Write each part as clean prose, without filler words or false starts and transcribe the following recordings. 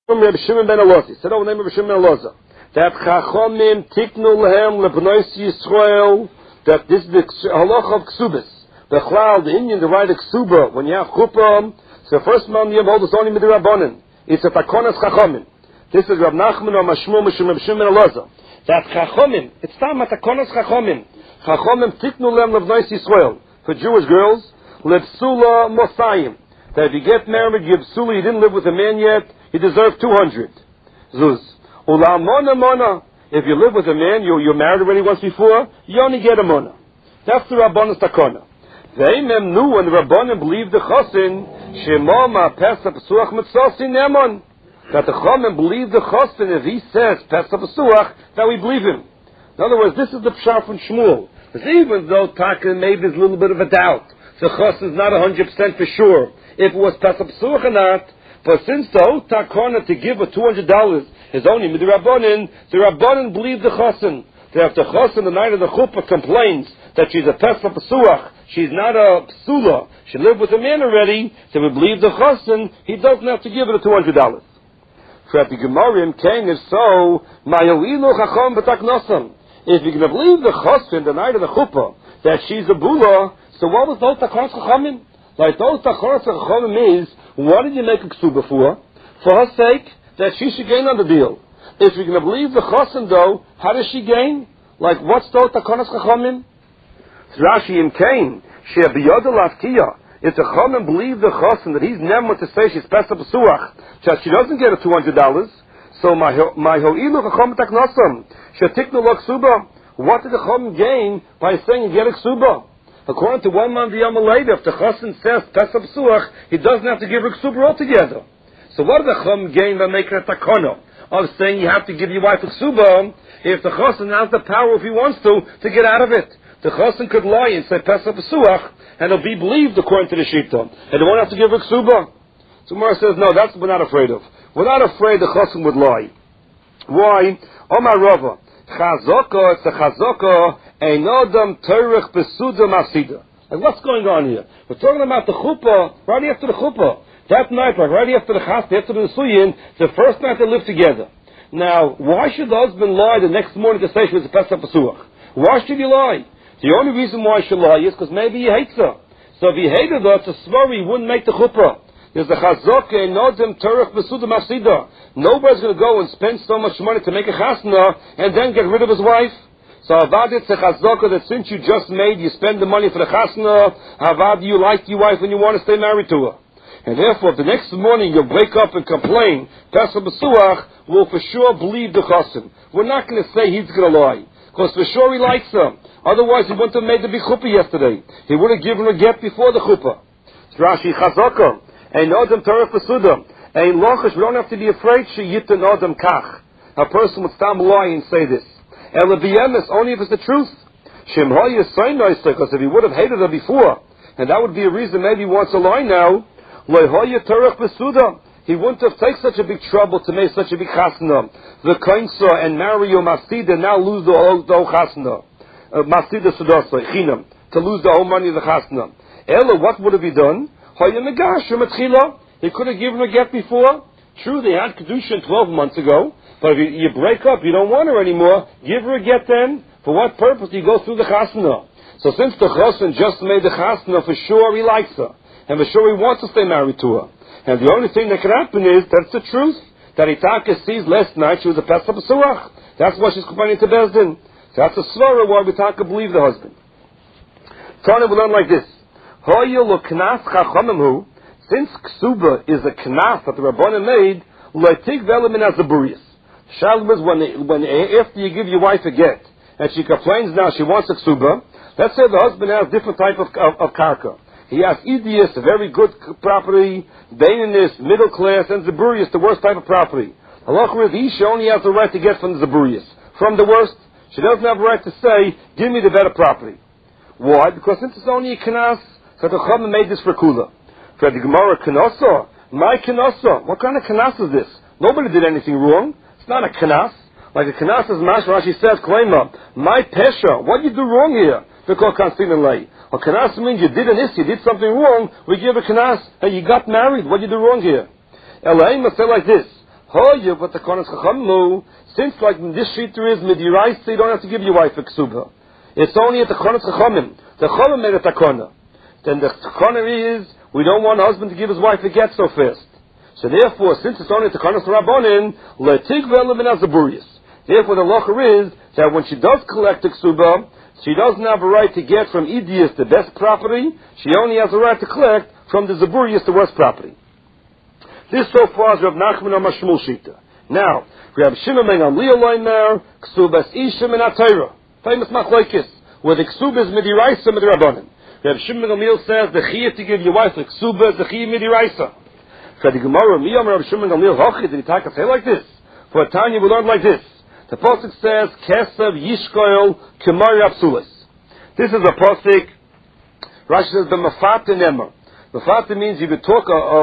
Rabbi Shimon ben Elazar. He said, oh, name of Rabbi Shimon ben Elazar. That Chachomim tiknu lehem lebnois Yisrael, that this is the halacha of ksubas. The cloud, the Indian, the right of ksuba, when you have chuppah, so the first man you hold is only midrabanan. It's a takonas Chachomim. This is Rav Nachman or Mashmur Mishum Rabbi Shimon ben Elazar. That Chachomim, it's time at takonas Chachomim. Chachomim tiknu lehem lebnois Yisrael. For Jewish girls, lebsula mosayim. That if you get married, you have psula, you didn't live with a man yet, you deserve 200. Zuz. Ula mona mona. If you live with a man, you're married already once before, you only get a mona. That's the Rabban's takona. They mem knew when the Rabbanim believed the chosin, shema ma pesa pesuach mitzosi nemon. That the Chachamim believed the chosin if he says pesa pesuach, that we believe him. In other words, this is the pshar from Shmuel. Because even though Taka maybe there's a little bit of a doubt, the chosin is not 100% for sure if it was pesa pesuach or not. But since the oath takona to give a $200 is only midrabanan, the Rabbanan believe the chosin. That if the chosin the night of the chuppah complains that she's a pesa pesuach, she's not a psula, she lived with a man already, so we believe the chosin, he doesn't have to give her the $200. Rabbi Gemarim came, if so, ma'yo'ilu chacham b'taknosam. If you're going to believe the chosin the night of the chuppah that she's a bula, so what was the oath takonas chachamim? Like the oath takonas chachamim is, what did you make a ksuba for? For her sake, that she should gain on the deal. If you're going to believe the chosin though, how does she gain? Like what's the takonas chachamim? Rashi im kain she'abiyada lafkiya. If the chachamim believe the chosin that he's never to say she's pesa pesuach, that she doesn't get a $200. So my ho'ilu chacham taknosam she'tiknu lo ksuba. What did the chachamim gain by saying you get a ksuba? According to one man the Yamaleda, if the chosin says pesa pesuach, he doesn't have to give her ksuba altogether. So what did the chacham gain by making a takana of saying you have to give your wife a ksuba if the chosin has the power, if he wants to get out of it? The chosin could lie and say pesa pesuach, and it'll be believed according to the shita, and they won't have to give her ksuba. So Gemara says, no, that's what we're not afraid of. We're not afraid the chosin would lie. Why? Omar Rava, chazaka, it's a chazaka, einodam terech besuda masida. Like what's going on here? We're talking about the chuppah, right after the chuppah. That night, like right after the chas, after the suyin, the first night they live together. Now, why should the husband lie the next morning to say she was a pesa pesuach? Why should he lie? The only reason why he should lie is because maybe he hates her. So if he hated her, it's a svari, he wouldn't make the chuppah. There's the chazaka, einodam terech besuda masida. Nobody's going to go and spend so much money to make a chasna and then get rid of his wife. So avad it's a chazaka that since you just made, you spend the money for the chasna, avad you like your wife and you want to stay married to her. And therefore, if the next morning you'll wake up and complain, pesa pesuach will for sure believe the chosin. We're not going to say he's going to lie, because for sure he likes her. Otherwise, he wouldn't have made the big chuppah yesterday. He would have given her a get before the chuppah. Rashi chazaka, ein odem terech besuda, ein lochash. We don't have to be afraid. Sheyitin odem kach. A person would stop lying and say this. Ela b'yemes, only if it's the truth. Shem hoya soinoisa, because if he would have hated her before, and that would be a reason maybe he wants to lie now. Lohoya terech besuda. He wouldn't have taken such a big trouble to make such a big chasna. The kainsa and marry your masida, now lose the whole chasna. Masida sudasa, chinam, to lose the whole money of the chasna. Ella, what would have he done? Hoya megash matchila. He could have given her a get before. True, they had kedushin 12 months ago, but if you break up, you don't want her anymore, give her a get then. For what purpose do you go through the chasna? So since the chosin just made the chasna, for sure he likes her, and for sure he wants to stay married to her. And the only thing that can happen is, that's the truth, that Itaka sees last night she was a pesa pesuach. That's why she's complaining to Bezdin. So that's a svara why Itaka believe the husband. Tana will learn like this. Hoya lo knas chachamimhu, since ksuba is a knas that the Rabbanan made, leitig velim min azaburius. Shalom is when after you give your wife a get, and she complains now she wants a ksuba, let's say the husband has different type of karka. He has idius, a very good property, baininus, middle class, and zaburius, the worst type of property. Halacha is, she only has the right to get from the zaburius. From the worst, she doesn't have a right to say, give me the better property. Why? Because since it's only a knas, so the Chachamim made this for kula. For the Gemara, kanasa, my kanasa. What kind of knas is this? Nobody did anything wrong. It's not a knas. Like a knas is mash, Rashi says, klema, my pesha. What did you do wrong here? Because kansin and lay. A knas means you did this, you did something wrong, we give a knas, and you got married. What did you do wrong here? Elaim must say like this. Hoye, but the Konas Chachammu, since like this shita is midiraisa, you don't have to give your wife a ksuba. It's only at the Konas Chachamim. The Chachamim made a takana. Then the takana is, we don't want a husband to give his wife a get so fast. So therefore, since it's only at the Konas Rabbanin, letigvel leminazaburius. Therefore, the locher is that when she does collect the ksuba, she doesn't have a right to get from Idias the best property. She only has a right to collect from the Zaburius the worst property. This so far is Rav Nachman Amar Shmuel Shita. Now, Rav Shimon ben Gamliel Loimer, Ksubas Isha min HaTorah. Famous machlokes, where the Ksuba is midiraisa midrabanan. Rav Shimon ben Gamliel says the chiyuv to give your wife the Ksuba is the chiyuv midiraisa. So the Gemara, Miyam Rav Shimon ben Gamliel Hochi, did he take a say like this? For a Tanya we learned like this. The pasuk says, Kesav Yishkoil Kemari Apsulis. This is a pasuk. Rashi says, B'mafata Nemar. Mafata means you could talk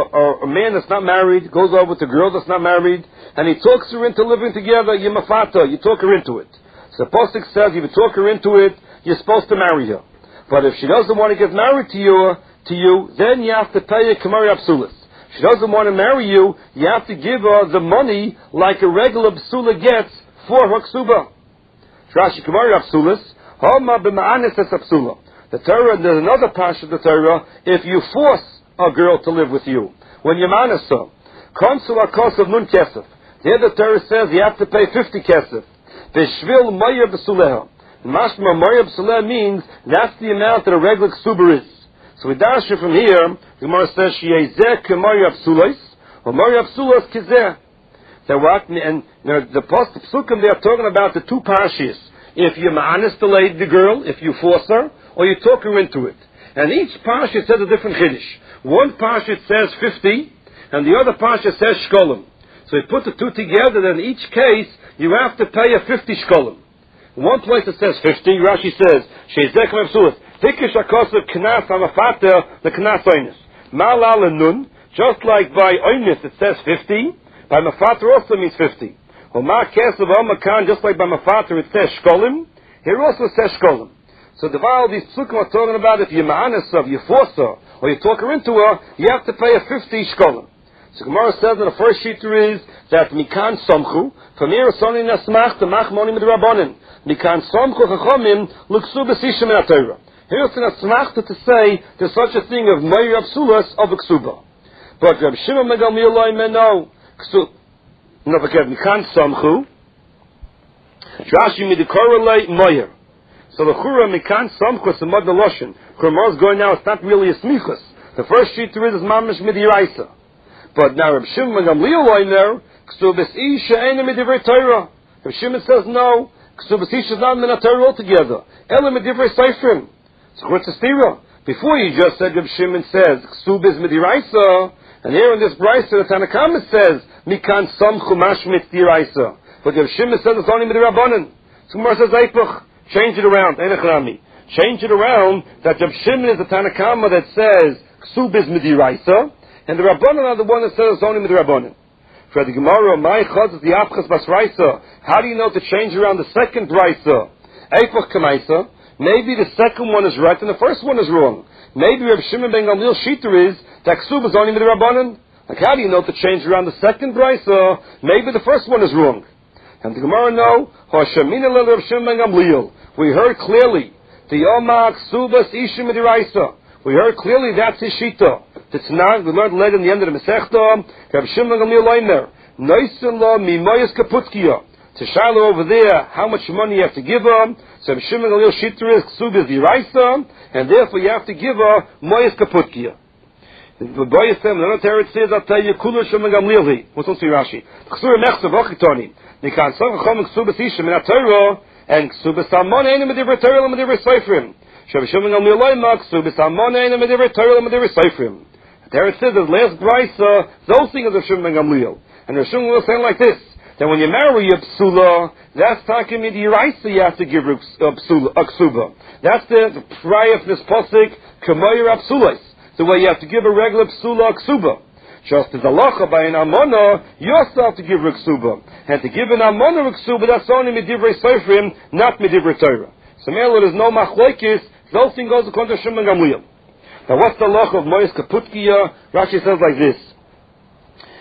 a man that's not married, goes over with a girl that's not married, and he talks her into living together, you mafata, you talk her into it. So the pasuk says, if you talk her into it, you're supposed to marry her. But if she doesn't want to get married to you, then you have to pay her Kemari Apsulis. If she doesn't want to marry you, you have to give her the money like a regular Psula gets for her ksuba. Rashi Kemari Apsulis, Homa b'ma'anis es Apsula. The Torah, there's another part of the Torah, if you force a girl to live with you, when you manas her, Konsul HaKos of Nun Kesef. Here the Torah says you have to pay 50 Kesef. V'shvil Moyer B'suleha. Mashma Moyer B'suleha means that's the amount that a regular ksuba is. So we dash it from here, the Gemara says, She'ezeh K'Moyer B'suleis, or Moyer B'suleis K'zeh. So what, and the Psukim they are talking about the two parshas. If you ma'anis the girl, if you force her, or you talk her into it. And each parsha says a different chiddush. One parsha says 50, and the other parsha says shkolim. So you put the two together, then in each case, you have to pay a 50 shkolim. In one place it says 50, Rashi says, Sheizek mevsuas, Hikish akosav knas hamafata, the knas oinus. Malal and nun, just like by oinus it says 50, by mafater also means 50. Oma kesav omakan, just like by mafater it says shkolim, here also says shkolim. So the while these psukim are talking about if you ma'anis her, you force her, or you talk her into her, you have to pay a 50 shkolim. So Gemara says in the first shita is that mikan somchu, from here it's only nasmach to machmoni midrabanan. Mikan somchu chachomim l'ksu b'sisha min HaTorah. Here it's an asmachta to say there's such a thing of moyer absulas of a ksuba. But Reb Shimon ben Gamliel Loimer no ksu. No, forget mikan somchu. Rashi midikorelei moyer. So the chura mikan samchus and mud the loshen. Churmos going now, it's not really a smichus. The first sheet is mamish midiraisa. But now Reb Shimon ben Gamliel Loimer, ksubis isha ena midivrei Torah. Reb Shimon says no, ksubis isha is not min HaTorah altogether. Ela midivrei seifrim. So what's the stira? Before you just said Reb Shimon says ksubis midiraisa, and here in this brayso the Tanakama says mikan samchu mashmit diraisa. But Reb Shimon says it's only midirabanan. So Gemara says eipach. Change it around, change it around that Reb Shimon is the Tanakama that says Ksub is midiraisa, and the Rabbanan are the one that says it's only midrabanan. For the Gemara, my chaz is the Apchas Basraisa. How do you know to change around the second Braisa? Eifach Kamaisa. Maybe the second one is right and the first one is wrong. Maybe Reb Shimon ben Gamliel Shita is that Ksub is only midrabanan. Like how do you know to change around the second Braisa? Maybe the first one is wrong. And the Gemara know, we heard clearly, the Yomak Subas Ishim Midiraisa. We heard clearly that's his Shita. It's not, we learned later in the end of the Masechta, Reb Shimon ben Gamliel Loimer, Noisin lo mimoyas kaputkia. To Shiloh over there, how much money you have to give her. So Reb Shimon ben Gamliel Shita is Subas Diraisa, and therefore you have to give her moyas kaputkia. The boy says, the Torah says, I'll tell you, Kula Shimon ben Gamliel. What's also Rashi? Ksura Mechsa Vachitoni. Nikan Sam Chom Ksubas Ishim in HaTorah, and Ksubas Amon Ein Medivrei Torah and Medivrei Seifrim. Reb Shimon ben Gamliel Loimer, Ksubas Amon Ein Medivrei Torah and Medivrei Seifrim. There it says, the last brayso, those things of Reb Shimon ben Gamliel. And Reb Shimon was saying like this, that when you marry a psula, that's talking midiraisa, you have to give a ksuba. That's the prior of this posik, Kamoyer Apsulas. The way you have to give a regular psula ksuba. Just as halacha by an amona, you also have to give a ksuba. And to give an amona a ksuba, that's only midivrei seifrim, not midivrei Torah. So merely there's no machlokes, the whole thing goes according to Shimon ben Gamliel. Now what's the halacha of moyes kaputkiya? Rashi says like this.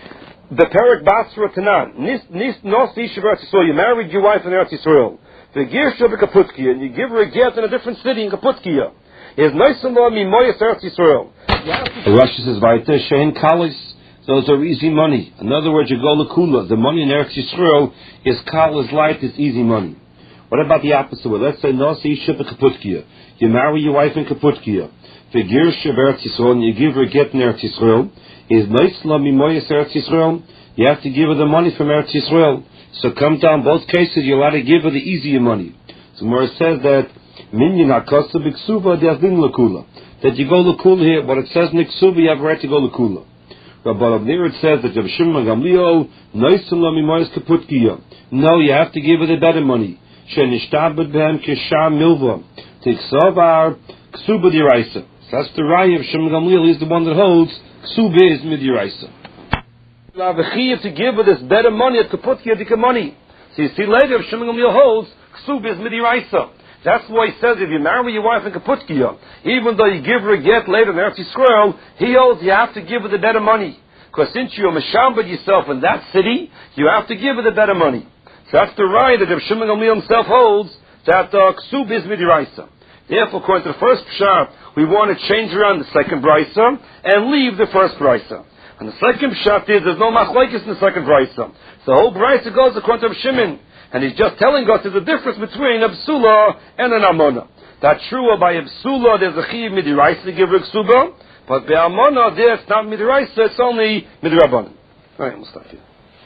the Perik Basra Tanan, Nis Nos Ish Eretz Yisrael, you married your wife in Eretz Yisrael. The Girsha Kaputkia, and you give her a get in a different city in Kaputkia. Is nice and law Mimoyas Eretz Yisrael. Rashi says, Vaita Shein Kalis, those are easy money. In other words, you go Lakula, the money in Eretz Yisrael is kal, is light, is easy money. What about the opposite way? Let's say Nos Ish Kaputkia. You marry your wife in Kaputkia. The Girsha Eretz Yisrael, and you give her a get in Eretz Yisrael. Is nice and law Mimoyas Eretz Yisrael. You have to give her the money from Eretz Yisrael. So come down both cases, you're allowed to give her the easier money. So Gemara says that Minyan HaKosa B'Ksuba D'Azdin L'Kula. That you go L'Kula here, what it says in Ksuba, you have a right to go L'Kula. But up there it says that Rav Shimon Gamliel Noisim Lo Mimoyas Kaputkiya. No, you have to give her the better money. She'nishtabed B'hem Kisham Milva. T'iksavar Ksuba D'Iraisa. So that's the Raya of Shimon Gamliel. He's the one that holds Ksuba is Mid'Iraisa. To give her this better money at Kaputkia dika money. So you see later, if Shimon Gamliel holds, Ksub is Midiraisa. That's why he says if you marry your wife in Kaputkia, even though you give her a get later in Eretz Yisrael, he holds you have to give her the better money. Because since you're Meshambad yourself in that city, you have to give her the better money. So that's the right that if Shimon Gamliel himself holds, that Ksub is Midiraisa. Therefore, according to the first Pshat, we want to change around the second Brisa and leave the first Brisa. And the second pshat is there's no machlokes in the second brisa. So the whole brisa goes according to Shimon, and he's just telling us there's a difference between a psula and an amona. That's true. By a psula there's a chiyuv midiraisa to give her ksuba, but by amona there it's not midiraisa, it's only midirabbanan. All right, we'll stop here.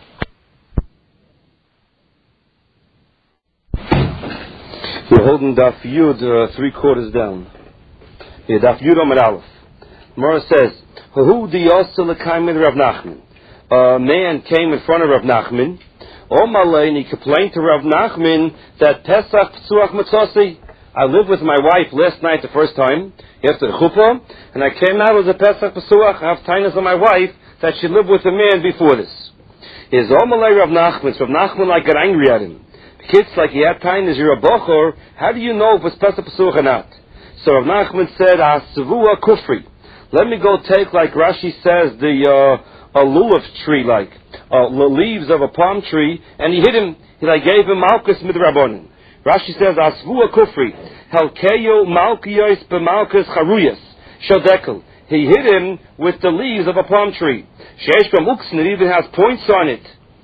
We're holding Daf Yud 3/4 down. Here, Daf Yud Amud Aleph. Mora says, a man came in front of Rav Nachman, and he complained to Rav Nachman that Pesach P'suach Matzasi. I lived with my wife last night the first time, after the chuppah, and I came out with a Pesach P'suach. I have tainas on my wife that she lived with a man before this. Is Omalei Rav Nachman, so Rav Nachman got angry at him. The kids like, he had tainas, you're a bochor, how do you know if it's Pesach P'suach or not? So Rav Nachman said, Asavua Kufri. Let me go take, like Rashi says, a lulav tree, like the leaves of a palm tree, and he hit him. He gave him malchus midrabanan. Rashi says, "Asvua kufri helkeyo malkiyos b'malchus charuyas shodekel." He hit him with the leaves of a palm tree. Sheish b'muksin, it even has points on it.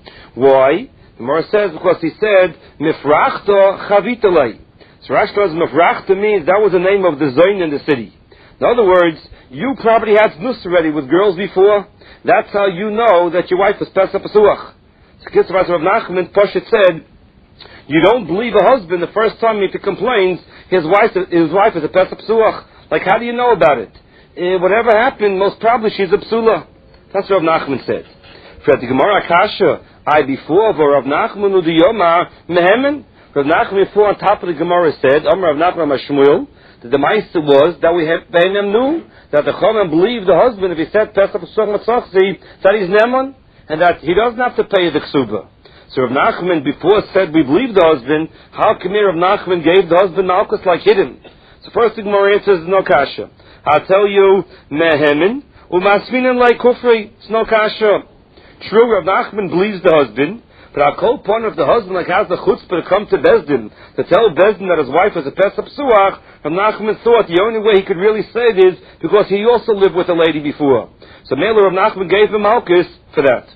Why? The Gemara says because he said mifrachta chavitalei. So Rashi says mifrachta means that was the name of the zone in the city. In other words, you probably had znus already with girls before. That's how you know that your wife was Pesach P'suach. So Kitzur Rav Nachman Poshet said, you don't believe a husband the first time he complains his wife is a Pesach P'suach. Like, how do you know about it? Whatever happened, most probably she's a Psula. That's what Rav Nachman said. For the Gemara Akasha, before Rav Nachman Udiyoma Mehemen, Rav Nachman before on top of the Gemara said, Rav Nachman Mashmuel, that the Meister was that we have Beinem knew that the Chachamim believed the husband if he said Pesach P'suach Matzachzi that he's Neman and that he doesn't have to pay the Ksuba. So Rav Nachman before said we believe the husband. How come Rav Nachman gave the husband Malchus like hidden? So first the Gemara answers no kasha. I'll tell you Mehemin umasminin like Kufri. It's no kasha. True, Rav Nachman believes the husband. But I'll call upon if the husband has the chutzpah to come to Bezdin, to tell Bezdin that his wife is a Pesach P'suach, Rav Nachman thought the only way he could really say it is because he also lived with a lady before. So Mela Rav Nachman gave him Malchus for that.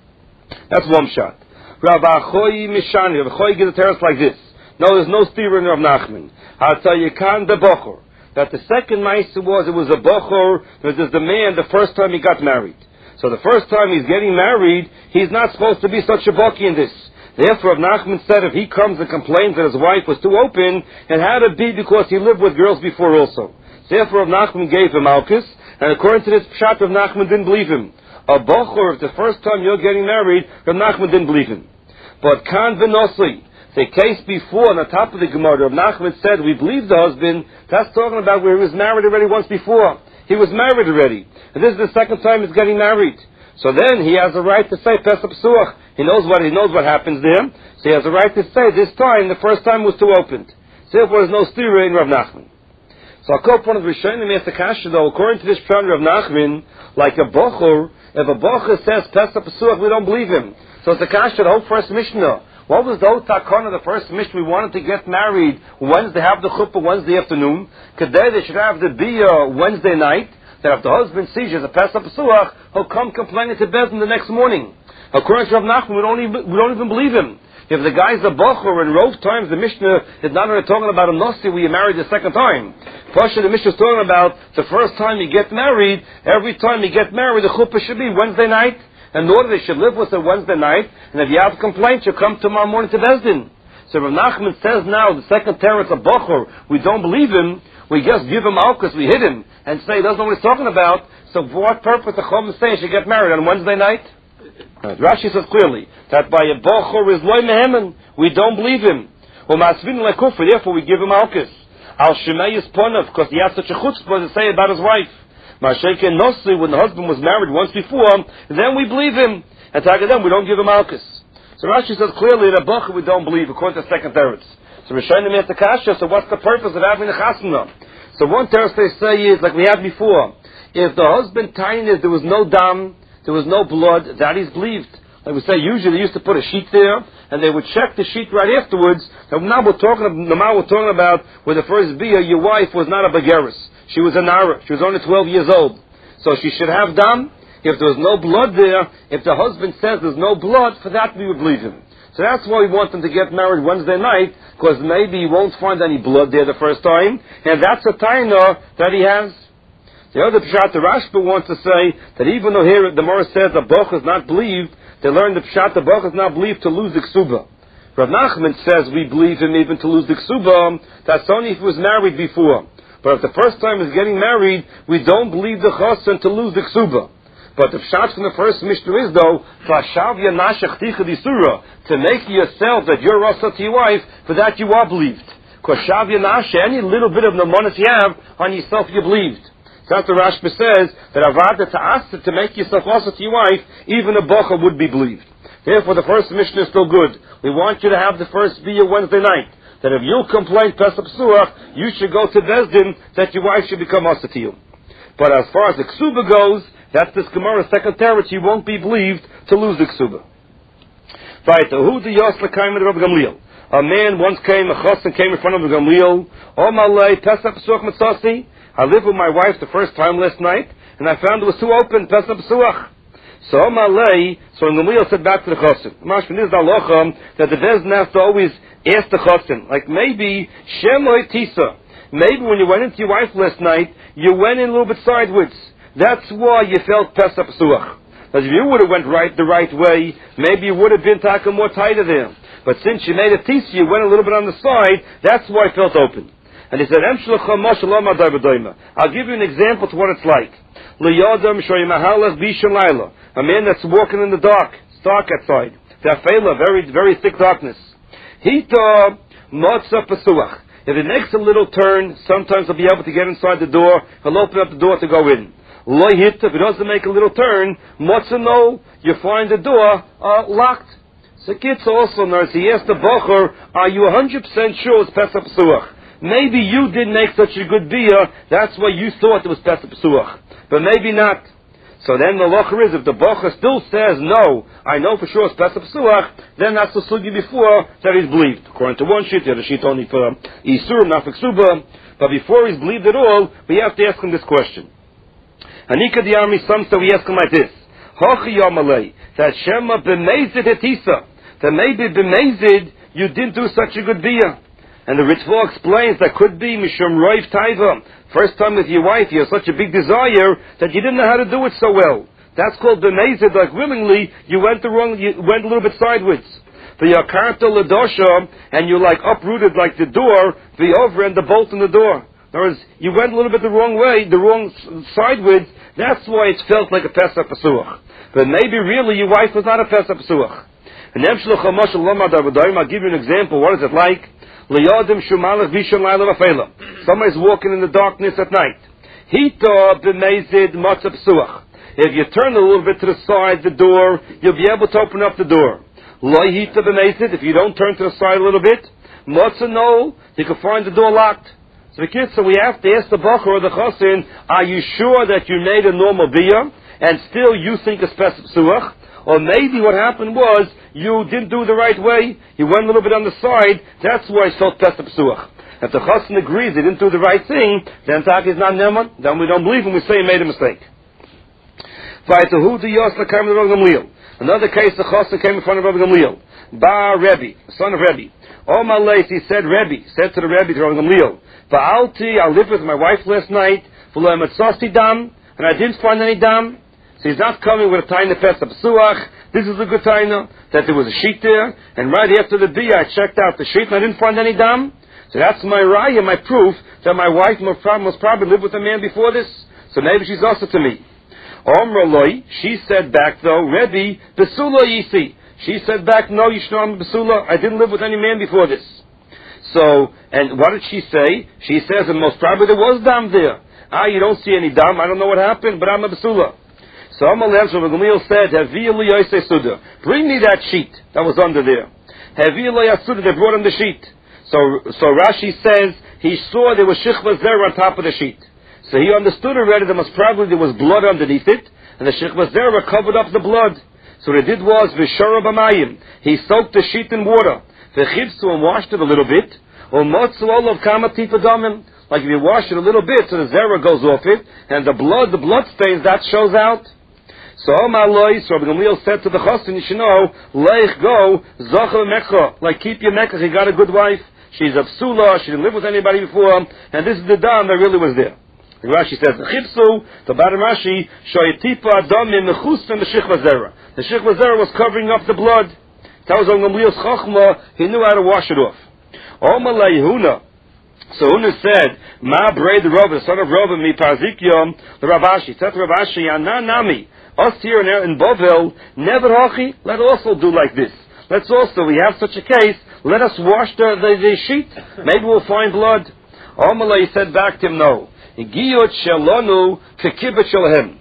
That's one shot. Rav Achoyi Mishani, Rav Achoyi gives a terrace like this. No, there's no steer in Rav Nachman. I'll tell you, Khan the Bochor, that the second Meister was, it was a Bochor, that was the man the first time he got married. So the first time he's getting married, he's not supposed to be such a baki in this. Therefore, Rav Nachman said if he comes and complains that his wife was too open, it had to be because he lived with girls before also. Therefore, Rav Nachman gave him Malchus, and according to this pshat, Rav Nachman didn't believe him. A bochor, if the first time you're getting married, Rav Nachman didn't believe him. But Kan V'Nosli, the case before, on the top of the Gemara, Rav Nachman said we believe the husband, that's talking about where he was married already once before. He was married already. And this is the second time he's getting married. So then he has a right to say Pesach P'suach. He knows what happens there. So he has a right to say this time, the first time was too opened. So therefore there's no stira in Rav Nachman. So I'll call upon the Rishonim Yesakasha though, according to this plan Rav Nachman, like a bochor, If a Bocha says Pesach Pesuach, we don't believe him. So it's the Kasha, the whole first Mishnah. What was the whole Takana, the first Mishnah? We wanted to get married Wednesday, have the Chuppah Wednesday afternoon. Today they should have the Biyah Wednesday night. That if the husband sees there's a Pesach Pesuach, he'll come complaining to Bezdin the next morning. According to Rav Nachman, we don't even believe him. If the guy's a bocher, in Rove times the Mishnah is not only talking about a Nasi where you married the second time. Pasha, the Mishnah is talking about the first time you get married, every time you get married, the chuppah should be Wednesday night, in order they should live with it Wednesday night, and if you have complaints, you come tomorrow morning to Bezdin. So Rav Nachman says now, the second teretz a bocher, we don't believe him, we just give him out because we hit him, and say he doesn't know what he's talking about, so for what purpose the Chum is saying he should get married on Wednesday night? Rashi says clearly that by a bocher is loy mehemen, we don't believe him. Therefore we give him alkis. Al shemei is ponav, because he has such a chutzpah to say about his wife. Masheke Nosli, when the husband was married once before, then we believe him. And Tagadim, we don't give him alkis. So Rashi says clearly that bocher we don't believe, according to second teretz. So Rishonim has the kasha, so what's the purpose of having a chasana? So one teretz they say is, like we had before, if the husband tiny, there was no dam, there was no blood, that is believed. Like we say, usually they used to put a sheet there, and they would check the sheet right afterwards. And now we're talking about where the first bia, your wife was not a bageris. She was a nara. She was only 12 years old. So she should have dam. If there was no blood there, if the husband says there's no blood, for that we would believe him. So that's why we want them to get married Wednesday night, because maybe he won't find any blood there the first time, and that's a taina that he has. The other Pshat, the Rashba wants to say that even though here the Gemara says the bocher is not believed, they learn the Pshat, the bocher is not believed to lose the ksuba. Rav Nachman says we believe him even to lose the ksuba. That's only if he was married before. But if the first time he's getting married, we don't believe the chasen to lose the ksuba. But the Pshat from the first Mishnah is though, to make yourself that you're also to your wife, for that you are believed. Because Shavya Nasha, any little bit of namanas you have on yourself, you believed. So that's the Rashba says that avada ta'asa, to make yourself also to your wife, even a bocher would be believed. Therefore, the first Mishnah is still good. We want you to have the first biyah Wednesday night. That if you complain Pesach Pesuach, you should go to Bezdin that your wife should become also to you. But as far as the ksuba goes, that's this Gemara second teretz, you won't be believed to lose the ksuba. A man once came, a chassan came in front of the Gamliel. Omalei Pesach Pesuach Mitzasi. I lived with my wife the first time last night, and I found it was too open, Pesach Pesuach. So Omalei, so Gamliel said back to the chassan, Mashman is the halacha that the Bezdin has to always ask the chassan, like maybe Shemoi Tisa. Maybe when you went into your wife last night, you went in a little bit sideways. That's why you felt Pesach Pesuach. Because if you would have went the right way, maybe you would have been taka more tighter there. But since you made a tisa, you went a little bit on the side, that's why it felt open. And he said, I'll give you an example to what it's like. A man that's walking in the dark, it's dark outside. Very, very thick darkness. Hita Motza Pesuach. If he makes a little turn, sometimes he'll be able to get inside the door, he'll open up the door to go in. Lo hit, if he doesn't make a little turn, Motza no, you find the door locked. So kids also knows, he asked the bocher, are you 100% sure it's Pesach Pesuach? Maybe you didn't make such a good biyah, that's why you thought it was Pesach Pesuach. But maybe not. So then the locher is, if the bocher still says, no, I know for sure it's Pesach Pesuach, then that's the sugi before that he's believed. According to one sheet, the other sheet only for Isur, not for Ksuba. But before he's believed at all, we have to ask him this question. Anika the army, some say we ask him like this. Hochi Yamalei, that Shema b'mezid etisa. That maybe b'mezid, you didn't do such a good biyah. And the Ritva explains that could be Mishum Roiv Taiva. First time with your wife, you have such a big desire that you didn't know how to do it so well. That's called b'mezid, like willingly, you went a little bit sideways. The Yakarta Ladosha, and you like uprooted like the door, the over and the bolt in the door. In other words, you went a little bit the wrong way, the wrong sideways, that's why it felt like a Pesach Pesuach. But maybe really your wife was not a Pesach Pesuach. I'll give you an example. What is it like? Somebody's walking in the darkness at night. If you turn a little bit to the side, the door, you'll be able to open up the door. If you don't turn to the side a little bit, you can find the door locked. So we have to ask the bocher or the chassan, are you sure that you made a normal biyah? and still you think it's Pesach Psuach, or maybe what happened was you didn't do the right way, you went a little bit on the side, that's why it's felt Pesach Psuach. If the chassan agrees he didn't do the right thing, then Taki is not Neman, then we don't believe him, we say he made a mistake. Another case, the chassan came in front of Rabbi Gamliel. Ba Rebbe, son of Rebbe. Omalais, he said to the Rebbe, to Rabbi Gamliel, Ba'alti, I lived with my wife last night, dam, and I didn't find any dam. So he's not coming with a taina Pesach Psuach. This is a good taina, that there was a sheet there, and right after the bia I checked out the sheet and I didn't find any dam. So that's my raya, my proof, that my wife must probably lived with a man before this. So maybe she's also to me. Omraloi, she said back though, Rebbe, Besula Yisi. She said back, no, Yishnam Besula, I didn't live with any man before this. So, and what did she say? She says that most probably there was dam there. You don't see any dam, I don't know what happened, but I'm a Besula. So Amalem Gamliel said, bring me that sheet that was under there. They brought him the sheet. So Rashi says he saw there was shichva zera on top of the sheet. So he understood already that most probably there was blood underneath it, and the shichva zera covered up the blood. So what he did was v'shara b'mayim. He soaked the sheet in water. V'chivtzu and washed it a little bit. U'motzu olav kama tipa damim. Like if you wash it a little bit, so the zera goes off it, and the blood stains, that shows out. So Omaloi, so Rabbi Gamliel said to the chassan, you should know, leich go, zocher mecha, like keep your mekach, he got a good wife, she's a psula, she didn't live with anybody before, and this is the dam that really was there. And Rashi says, chipsu, the bottom Rashi, shoyetipa adamim mechustan the shichva zera. The shichva zera was covering up the blood. That was Rabbi Gamliel's chachma, he knew how to wash it off. Omalei Huna. So Huna said, Ma brei the Rava, the son of Rava, mi parzikyom, the Ravashi. Said Ravashi, Ananami. Us here in Bovel, never hachi, let also do like this. Let's also, we have such a case, let us wash the sheet. Maybe we'll find blood. Amalei said back to him, no. Giyot shelonu kekibet shelhem.